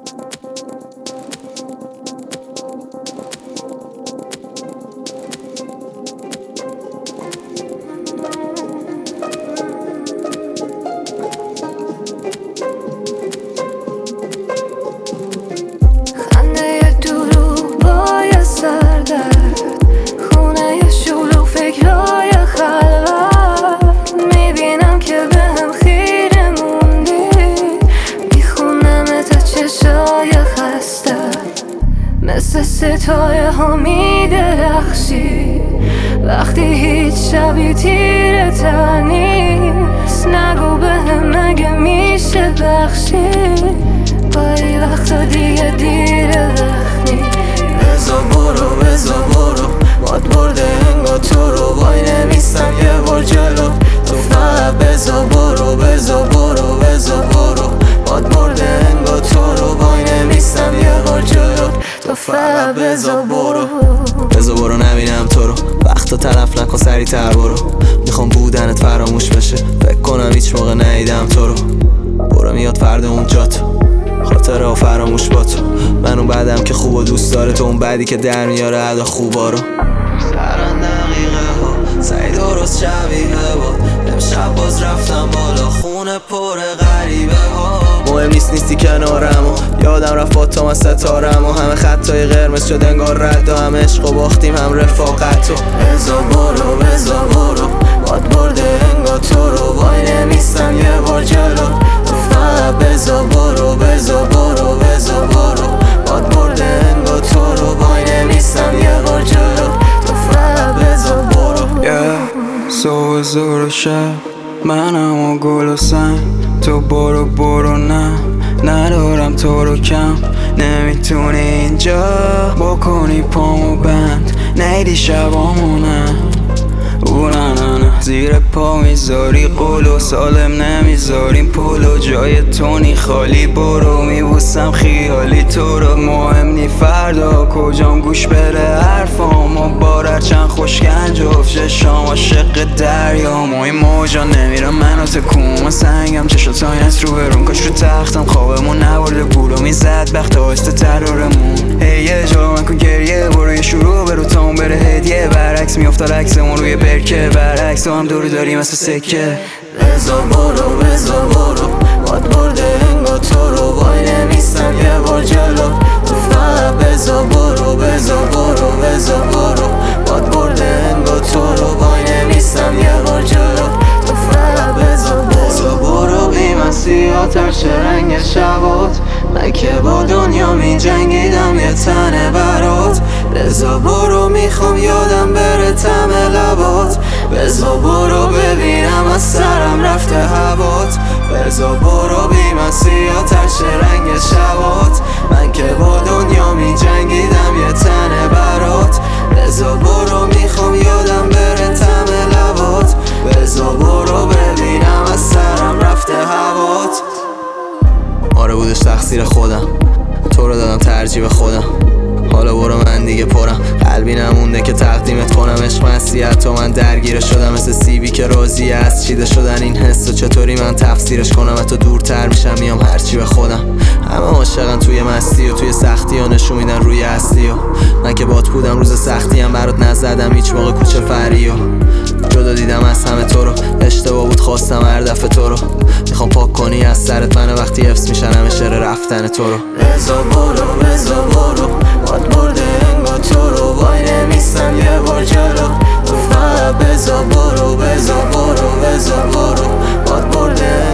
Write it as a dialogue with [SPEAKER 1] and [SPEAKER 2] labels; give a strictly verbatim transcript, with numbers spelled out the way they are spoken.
[SPEAKER 1] مثل ستاره ها می درخشی وقتی هیچ شبی تیره تر نیست. نگو بهم مگه میشه بخشی با ای وقتا دیگه دیره وقتی.
[SPEAKER 2] بزا برو بزا برو باد برده انگار تو رو وای نمیستم یه بار جلو. تو فقط بزا برو بزا برو بزا برو باد برده انگار تو رو وای نمیستم یه بار جلو. تو فقط بزا برو بزا برو نبینم تو رو. وقتا تلف نکن سریع تر برو. میخوام بودنت فراموش بشه. فکر کنم هیچ موقع ندیدم تو رو. برو میاد فردا اونجا تو خاطره ها فراموش با تو. من اون بعدم که خوب و دوست داره تو اون بعدی که در میاره ادا خوبا رو. سرن دقیقه ها سعی درست شبیه با امشب باز رفتم بالا خونه پر غریبه ها. مهم نیست نیستی کنارم و یادم رفت با تو من ستارم و همه خطای قرمز شد انگار رد و هم عشق و باختیم هم رفاقت و بزا برو بزا برو باد برده انگار تو رو وای نمیستم یه بار جلو. تو فقط بزا برو بزا برو بزا برو باد برده انگار تو رو وای نمیستم یه بار جلو. تو فقط بزا برو
[SPEAKER 3] yeah. صبح زور و شب منم و گل و سنگ تو برو برو نه ندارم تو رو کم. نمیتونی اینجا بکنی پامو بند نیدی شبامونه او نه نه نه زیر پا میذاری قلو سالم نمیذاریم پلو جای تونی خالی برو میبوسم خیالی تو رو. مهم نی فردا کجام گوش بره حرفامو بارر چند خوشگنج افشه شام عاشق دریا ما این موجا نمیرم منو تکون سنگم چشا تاینت رو برون کاش رو تختم خوابمون نبرده گولو میزد بخت آهسته ترارمون. هی یه جلو من کن گریه برو یه شروع برو تا اون بره هدیه برعکس میافتاد عکسمون روی برکه برعکس تو هم دور داری مثل سکه.
[SPEAKER 2] بزا برو بزا برو باد برده انگار تو رو وای نمیستم یه بار جلو. تو فقط بزا برو بزا برو بزا برو باد برده انگار تو رو وای نمیستم یه بار جلو. تو فقط بزا بزا برو بی من سیاه‌تر چه رنگ شبات. من که با دنیا می جنگیدم یه تنه برات. بزا برو میخوام یادم بره طعم لبات. بزا برو ببینم از سرم رفته هوات. بزا برو بی من سیاه‌تر چه رنگ شبات. من که با دنیا می جنگیدم یه تنه برات. بزا برو میخوام یادم بره طعم لبات. بزا برو ببینم از سرم رفته هوات. آره بودش تقصیر خودم تو رو دادم ترجیح خودم. حالا برو من دیگه پرم قلبی نمونده که تقدیمت کنم. عشق مسیحت تو من درگیر شدم مثل سیبی که راضیه از چیده شدن این حس و چطوری من تفسیرش کنم. از تو دورتر میشم میام هرچی به خودم. همه عاشقن توی مستی و توی سختی و نشون میدن روی اصلی و من که بات بودم روز سختی هم برات نزدم هیچ موقع کوچه فری و جدا دیدم از همه تو رو. اشتباه بود خواستم هر دفعه تو رو. میخوام پاک کنی از سرت من وقتی حفظ میشن همه شعر رفتن تو رو. بزا برو بزا برو باد برده انگار تو رو وای نمیستم یه بار جلو. تو فقط بزا برو بزا برو بزا برو باد برده